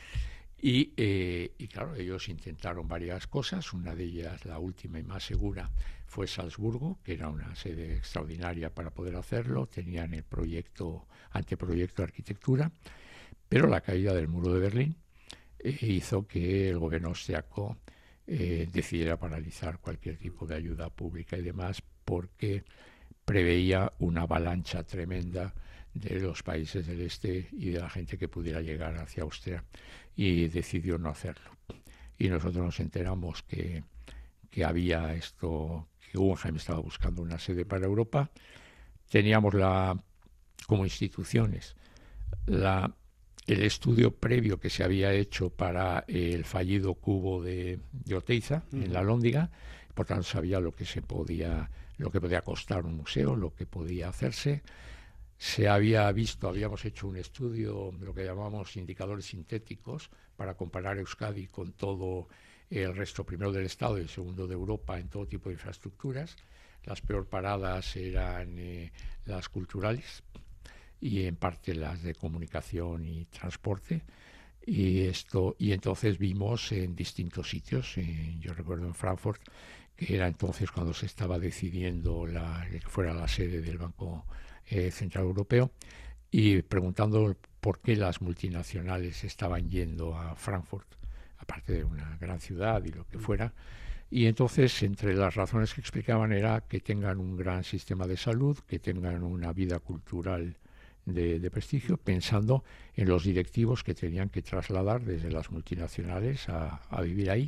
Y claro, ellos intentaron varias cosas. Una de ellas, la última y más segura, fue Salzburgo, que era una sede extraordinaria para poder hacerlo. Tenían el anteproyecto de arquitectura, pero la caída del muro de Berlín hizo que el gobierno austriaco decidiera paralizar cualquier tipo de ayuda pública y demás, porque preveía una avalancha tremenda de los países del este y de la gente que pudiera llegar hacia Austria, y decidió no hacerlo. Y nosotros nos enteramos que había esto, que Guggenheim estaba buscando una sede para Europa. Teníamos como instituciones el estudio previo que se había hecho para el fallido cubo de Oteiza en la Lóndiga, por tanto sabía lo que podía costar un museo, lo que podía hacerse. Habíamos hecho un estudio, lo que llamamos indicadores sintéticos, para comparar Euskadi con todo el resto, primero del Estado y segundo de Europa, en todo tipo de infraestructuras. Las peor paradas eran las culturales y en parte las de comunicación y transporte. Y entonces vimos en distintos sitios, yo recuerdo en Frankfurt, que era entonces cuando se estaba decidiendo que fuera la sede del Banco Central Europeo, y preguntando por qué las multinacionales estaban yendo a Frankfurt, aparte de una gran ciudad y lo que fuera. Y entonces, entre las razones que explicaban era que tengan un gran sistema de salud, que tengan una vida cultural de prestigio, pensando en los directivos que tenían que trasladar desde las multinacionales a vivir ahí.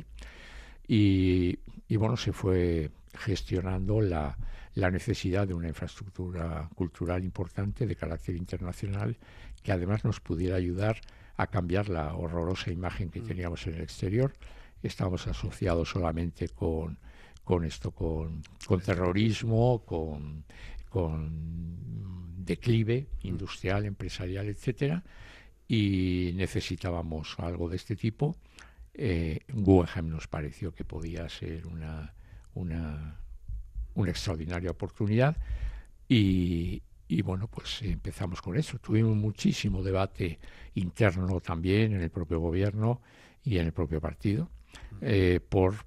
Y bueno, se fue gestionando la necesidad de una infraestructura cultural importante de carácter internacional que además nos pudiera ayudar a cambiar la horrorosa imagen que teníamos en el exterior. Estábamos asociados solamente con terrorismo, con declive industrial, empresarial, etcétera, y necesitábamos algo de este tipo. Guggenheim nos pareció que podía ser una extraordinaria oportunidad y bueno, pues empezamos con eso. Tuvimos muchísimo debate interno también en el propio gobierno y en el propio partido por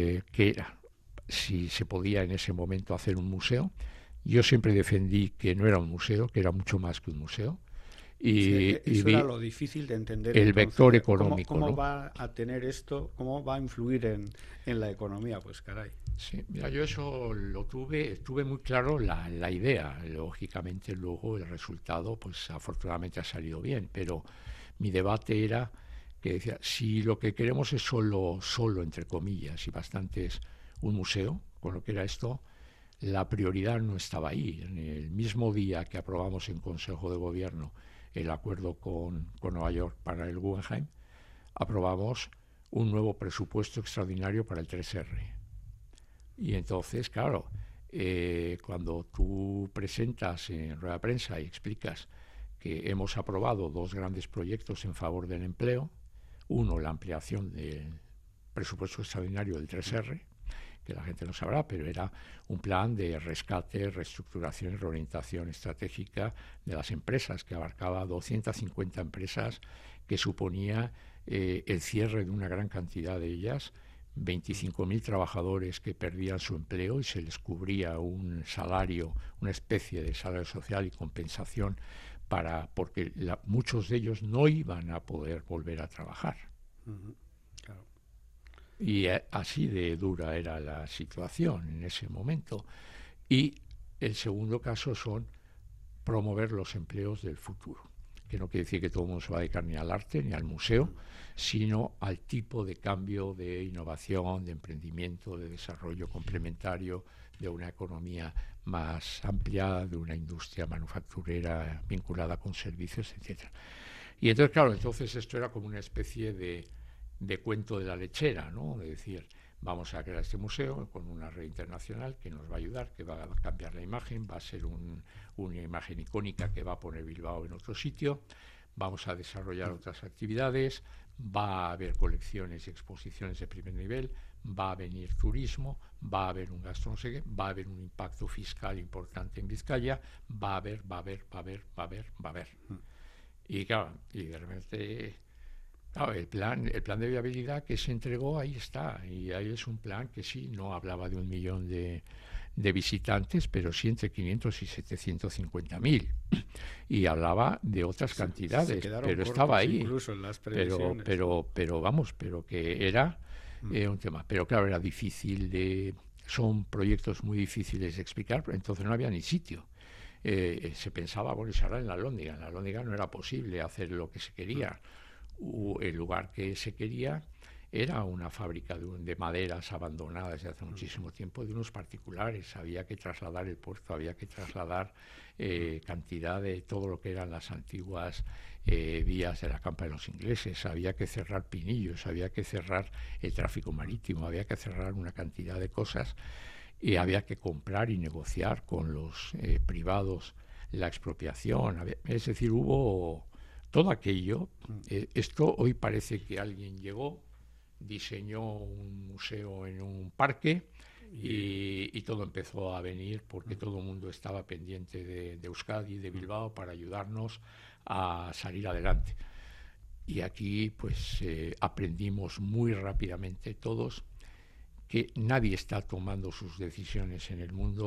si se podía en ese momento hacer un museo. Yo siempre defendí que no era un museo, que era mucho más que un museo. Sí, eso era lo difícil de entender. El Entonces, vector económico. ¿Cómo ¿no? va a tener esto, cómo va a influir en la economía? Pues caray. Sí, mira, yo eso lo tuve muy claro la idea. Lógicamente luego el resultado, pues afortunadamente ha salido bien, pero mi debate era que decía, si lo que queremos es solo entre comillas y bastante es un museo, con lo que era esto, la prioridad no estaba ahí. En el mismo día que aprobamos en Consejo de Gobierno el acuerdo con Nueva York para el Guggenheim, aprobamos un nuevo presupuesto extraordinario para el 3R. Y entonces, claro, cuando tú presentas en rueda de prensa y explicas que hemos aprobado 2 grandes proyectos en favor del empleo, uno, la ampliación del presupuesto extraordinario del 3R, que la gente no sabrá, pero era un plan de rescate, reestructuración y reorientación estratégica de las empresas, que abarcaba 250 empresas, que suponía el cierre de una gran cantidad de ellas, 25.000 trabajadores que perdían su empleo y se les cubría un salario, una especie de salario social y compensación porque muchos de ellos no iban a poder volver a trabajar. Claro. Y así de dura era la situación en ese momento. Y el segundo caso son promover los empleos del futuro, que no quiere decir que todo el mundo se va a dedicar ni al arte ni al museo, sino al tipo de cambio de innovación, de emprendimiento, de desarrollo complementario, de una economía más amplia, de una industria manufacturera vinculada con servicios, etc. Y entonces, claro, esto era como una especie de cuento de la lechera, ¿no? De decir, vamos a crear este museo con una red internacional que nos va a ayudar, que va a cambiar la imagen, va a ser una imagen icónica que va a poner Bilbao en otro sitio, vamos a desarrollar otras actividades, va a haber colecciones y exposiciones de primer nivel, va a venir turismo, va a haber un gasto no sé qué, va a haber un impacto fiscal importante en Vizcaya, va a haber. Y claro, y de repente... Claro, el plan de viabilidad que se entregó, ahí está, y ahí es un plan que sí, no hablaba de 1 millón de visitantes, pero sí entre 500 y 750.000, y hablaba de otras cantidades, pero estaba ahí, incluso en las previsiones. pero que era un tema, pero claro, era difícil son proyectos muy difíciles de explicar, pero entonces no había ni sitio. Se pensaba, bueno, se hará en la Alhóndiga no era posible hacer lo que se quería. El lugar que se quería era una fábrica de maderas abandonada desde hace muchísimo tiempo de unos particulares. Había que trasladar el puerto, había que trasladar cantidad de todo lo que eran las antiguas vías de la campa de los ingleses, había que cerrar Pinillos, había que cerrar el tráfico marítimo, había que cerrar una cantidad de cosas y había que comprar y negociar con los privados la expropiación. Es decir, hubo... Todo aquello, esto hoy parece que alguien llegó, diseñó un museo en un parque y todo empezó a venir porque todo el mundo estaba pendiente de Euskadi, de Bilbao, para ayudarnos a salir adelante. Y aquí pues aprendimos muy rápidamente todos que nadie está tomando sus decisiones en el mundo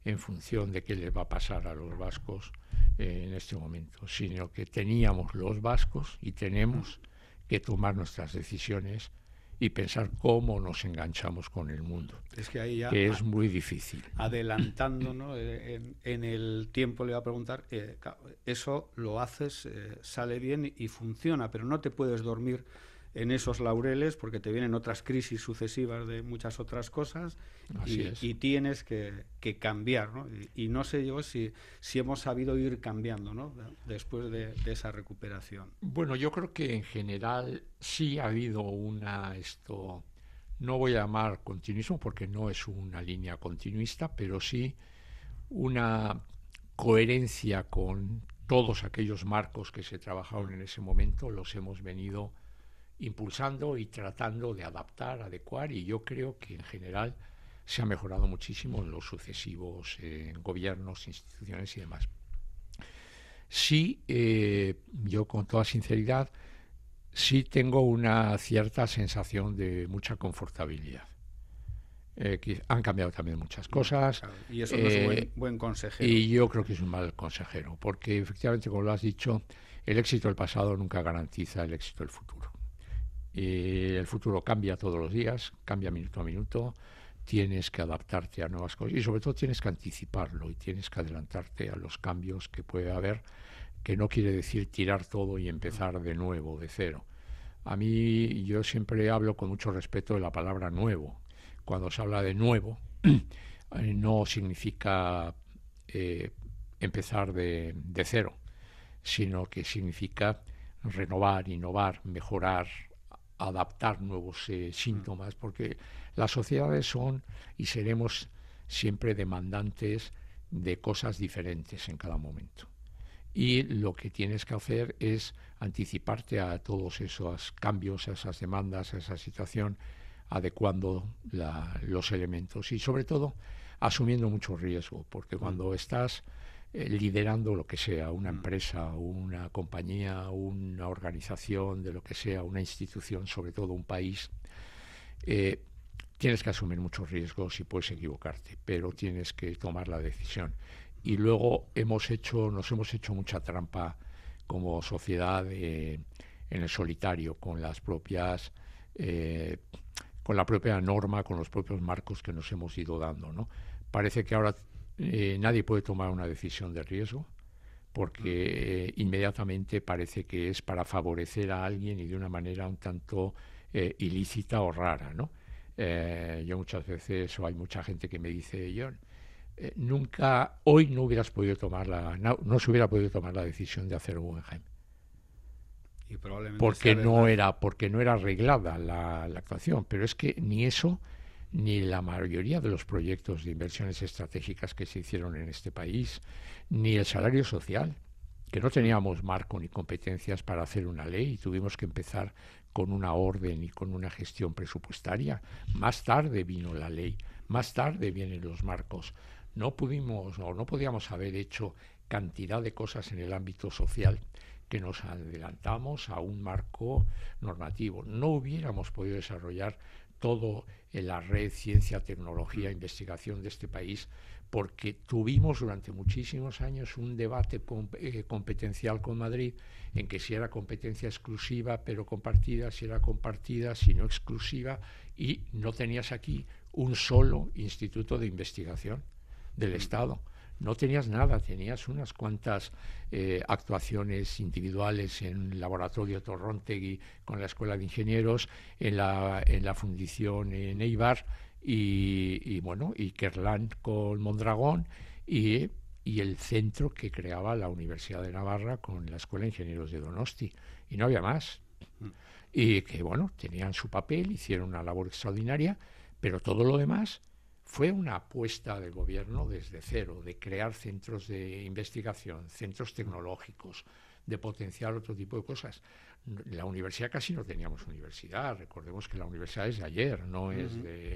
en función de qué les va a pasar a los vascos en este momento, sino que teníamos los vascos y tenemos que tomar nuestras decisiones y pensar cómo nos enganchamos con el mundo, es que ahí ya que es muy difícil. Adelantando, ¿no? En el tiempo le voy a preguntar, eso lo haces, sale bien y funciona, pero no te puedes dormir en esos laureles porque te vienen otras crisis sucesivas de muchas otras cosas y tienes que cambiar, ¿no? Y no sé yo si hemos sabido ir cambiando, ¿no? Después de esa recuperación. Bueno, yo creo que en general sí ha habido no voy a llamar continuismo porque no es una línea continuista, pero sí una coherencia con todos aquellos marcos que se trabajaron en ese momento, los hemos venido impulsando y tratando de adaptar, adecuar, y yo creo que en general se ha mejorado muchísimo en los sucesivos gobiernos, instituciones y demás. Sí, yo con toda sinceridad, sí tengo una cierta sensación de mucha confortabilidad. Que han cambiado también muchas cosas. Claro, y eso no es buen consejero. Y yo creo que es un mal consejero, porque efectivamente, como lo has dicho, el éxito del pasado nunca garantiza el éxito del futuro. El futuro cambia todos los días, cambia minuto a minuto, tienes que adaptarte a nuevas cosas y sobre todo tienes que anticiparlo y tienes que adelantarte a los cambios que puede haber, que no quiere decir tirar todo y empezar de nuevo, de cero. A mí, yo siempre hablo con mucho respeto de la palabra nuevo. Cuando se habla de nuevo, no significa empezar de cero, sino que significa renovar, innovar, mejorar, adaptar nuevos síntomas, porque las sociedades son y seremos siempre demandantes de cosas diferentes en cada momento. Y lo que tienes que hacer es anticiparte a todos esos cambios, a esas demandas, a esa situación, adecuando los elementos y sobre todo asumiendo mucho riesgo, porque cuando estás liderando lo que sea, una empresa, una compañía, una organización, de lo que sea, una institución, sobre todo un país, tienes que asumir muchos riesgos y puedes equivocarte, pero tienes que tomar la decisión. Y luego nos hemos hecho mucha trampa como sociedad en el solitario, con las propias con la propia norma, con los propios marcos que nos hemos ido dando, ¿no? Parece que ahora nadie puede tomar una decisión de riesgo porque inmediatamente parece que es para favorecer a alguien y de una manera un tanto ilícita o rara, ¿no? Yo muchas veces, o hay mucha gente que me dice, John, hoy no hubieras podido no se hubiera podido tomar la decisión de hacer Guggenheim. Y probablemente porque no era arreglada la actuación, pero es que ni eso ni la mayoría de los proyectos de inversiones estratégicas que se hicieron en este país, ni el salario social, que no teníamos marco ni competencias para hacer una ley y tuvimos que empezar con una orden y con una gestión presupuestaria. Más tarde vino la ley, más tarde vienen los marcos. No podíamos haber hecho cantidad de cosas en el ámbito social que nos adelantamos a un marco normativo. No hubiéramos podido desarrollar todo en la red, ciencia, tecnología, investigación de este país, porque tuvimos durante muchísimos años un debate competencial con Madrid en que si era competencia exclusiva pero compartida, si era compartida, si no exclusiva, y no tenías aquí un solo instituto de investigación del Estado. No tenías nada, tenías unas cuantas actuaciones individuales en el laboratorio Torrontegui con la Escuela de Ingenieros, en la Fundición en Eibar y Kerlán con Mondragón y el centro que creaba la Universidad de Navarra con la Escuela de Ingenieros de Donosti. Y no había más. Y que, tenían su papel, hicieron una labor extraordinaria, pero todo lo demás fue una apuesta del gobierno desde cero, de crear centros de investigación, centros tecnológicos, de potenciar otro tipo de cosas. La universidad casi no teníamos universidad, recordemos que la universidad es de ayer, no es de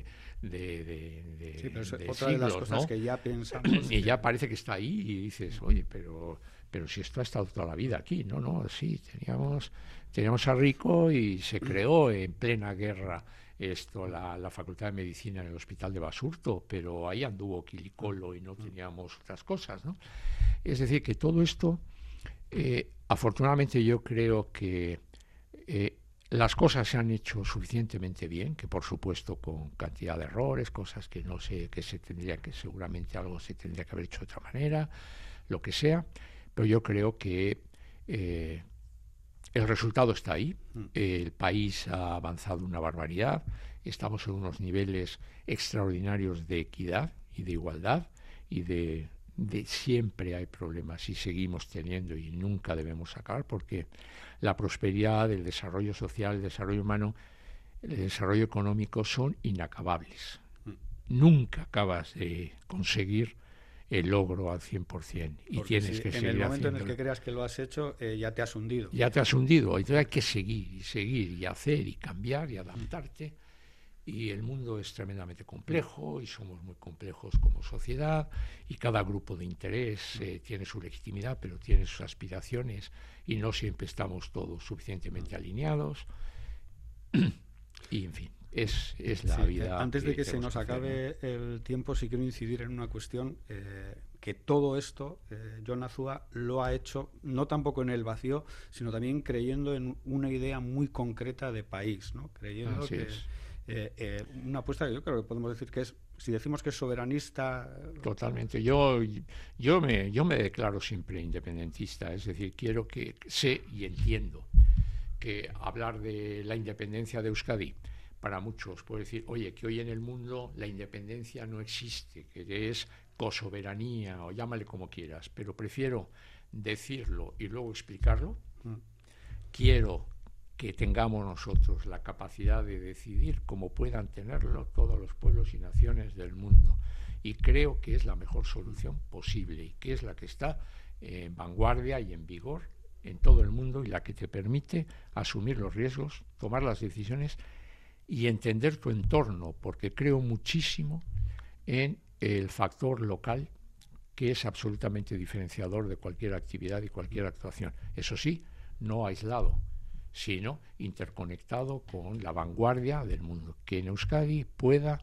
sí, pero de otra siglos, de las cosas, ¿no?, que ya pensamos. Y ya parece que está ahí y dices, oye, pero si esto ha estado toda la vida aquí, sí, teníamos a Rico y se creó en plena guerra la Facultad de Medicina en el Hospital de Basurto, pero ahí anduvo Quilicolo y no teníamos otras cosas, ¿no? Es decir, que todo esto, afortunadamente yo creo que las cosas se han hecho suficientemente bien, que por supuesto con cantidad de errores, cosas que no sé, que seguramente algo se tendría que haber hecho de otra manera, lo que sea, pero yo creo que el resultado está ahí. El país ha avanzado una barbaridad, estamos en unos niveles extraordinarios de equidad y de igualdad y de siempre hay problemas y seguimos teniendo y nunca debemos acabar, porque la prosperidad, el desarrollo social, el desarrollo humano, el desarrollo económico son inacabables. Nunca acabas de conseguir el logro al 100% y porque tienes que seguir en el momento haciéndolo. en el que creas que lo has hecho, ya te has hundido. Ya te has hundido, entonces hay que seguir y hacer y cambiar y adaptarte. Y el mundo es tremendamente complejo y somos muy complejos como sociedad y cada grupo de interés tiene su legitimidad, pero tiene sus aspiraciones y no siempre estamos todos suficientemente alineados. Y en fin, es la vida. Antes de que se nos acabe el tiempo, sí quiero incidir en una cuestión, que todo esto Jon Azúa lo ha hecho no tampoco en el vacío, sino también creyendo en una idea muy concreta de país, ¿no? Creyendo Así que es. una apuesta que yo creo que podemos decir que es, si decimos que es soberanista... Totalmente. Yo me declaro siempre independentista, es decir, quiero que sé y entiendo que hablar de la independencia de Euskadi, para muchos puede decir, oye, que hoy en el mundo la independencia no existe, que es cosoberanía o llámale como quieras, pero prefiero decirlo y luego explicarlo. Quiero que tengamos nosotros la capacidad de decidir como puedan tenerlo todos los pueblos y naciones del mundo. Y creo que es la mejor solución posible y que es la que está en vanguardia y en vigor en todo el mundo y la que te permite asumir los riesgos, tomar las decisiones y entender tu entorno, porque creo muchísimo en el factor local, que es absolutamente diferenciador de cualquier actividad y cualquier actuación. Eso sí, no aislado, sino interconectado con la vanguardia del mundo, que en Euskadi pueda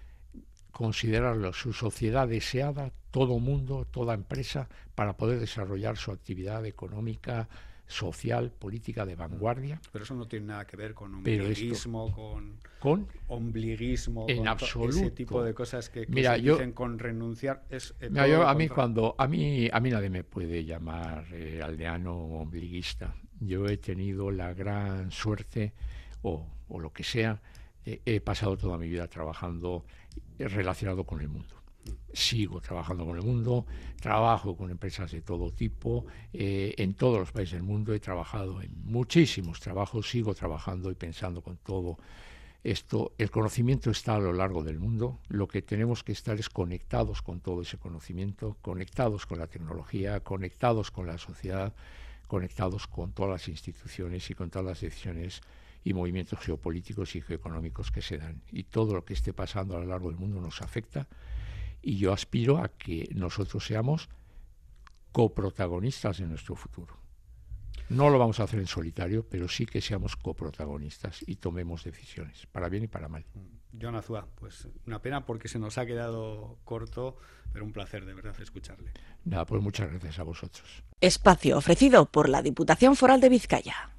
considerarlo su sociedad deseada, todo mundo, toda empresa, para poder desarrollar su actividad económica, social, política de vanguardia. Pero eso no tiene nada que ver con ombliguismo, con ombliguismo, en con absoluto. Ese tipo de cosas que Mira, se dicen con renunciar. A mí nadie me puede llamar aldeano o ombliguista. Yo he tenido la gran suerte, o lo que sea, he pasado toda mi vida trabajando relacionado con el mundo. Sigo trabajando con el mundo, trabajo con empresas de todo tipo, en todos los países del mundo, he trabajado en muchísimos trabajos, sigo trabajando y pensando con todo esto. El conocimiento está a lo largo del mundo, lo que tenemos que estar es conectados con todo ese conocimiento, conectados con la tecnología, conectados con la sociedad, conectados con todas las instituciones y con todas las decisiones y movimientos geopolíticos y geoeconómicos que se dan. Y todo lo que esté pasando a lo largo del mundo nos afecta. Y yo aspiro a que nosotros seamos coprotagonistas de nuestro futuro. No lo vamos a hacer en solitario, pero sí que seamos coprotagonistas y tomemos decisiones, para bien y para mal. Jon Azúa, pues una pena porque se nos ha quedado corto, pero un placer de verdad escucharle. Nada, pues muchas gracias a vosotros. Espacio ofrecido por la Diputación Foral de Vizcaya.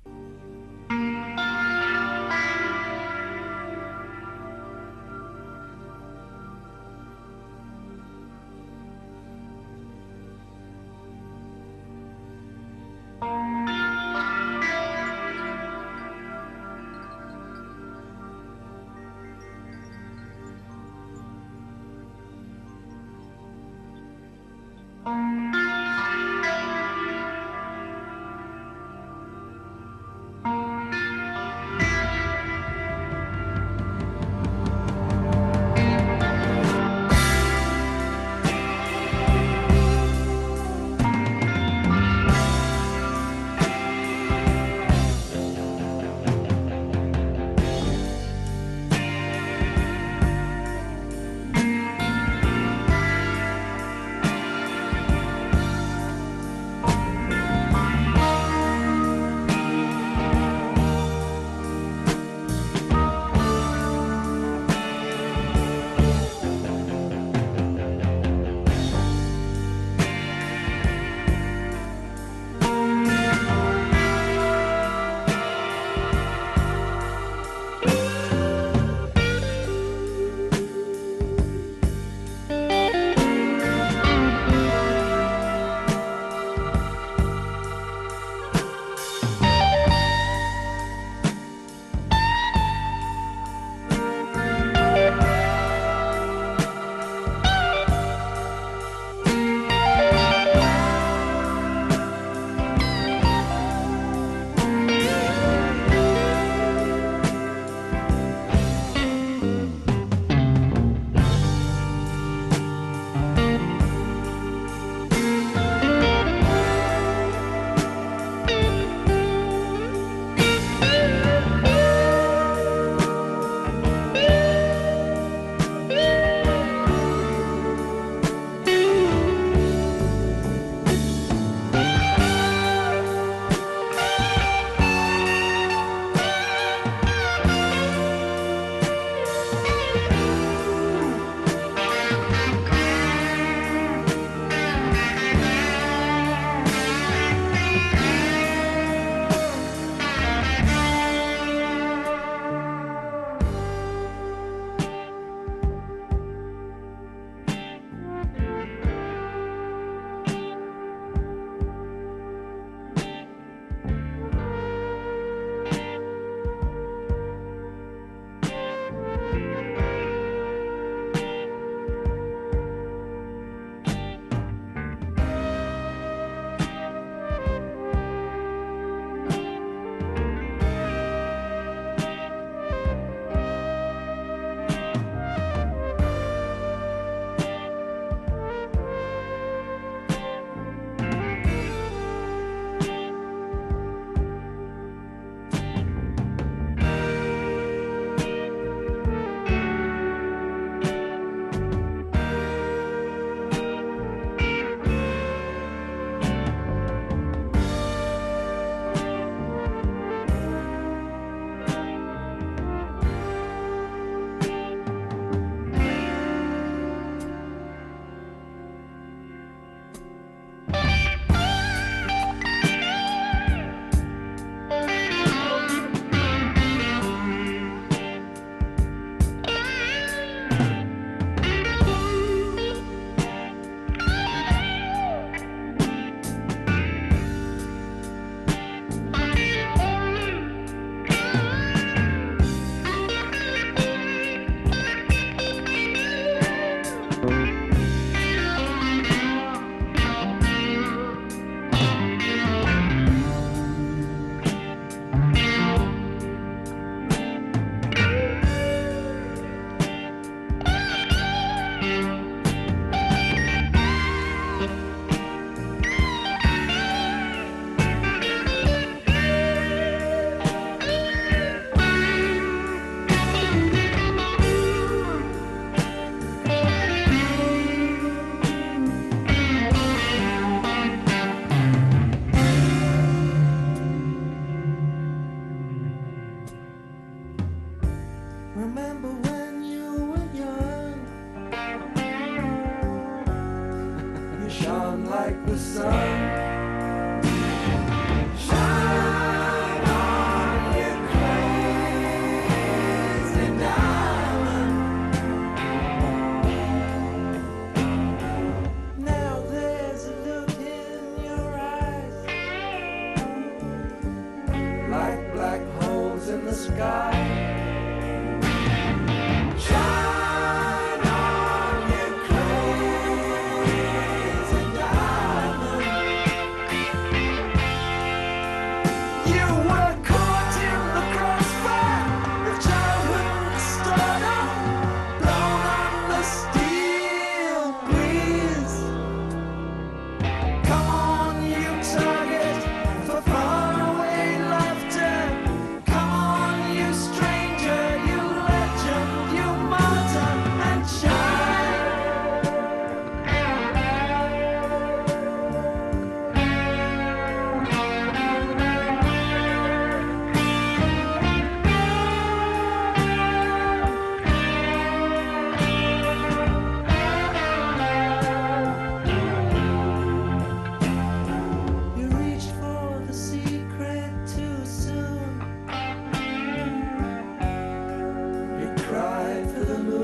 shone like the sun.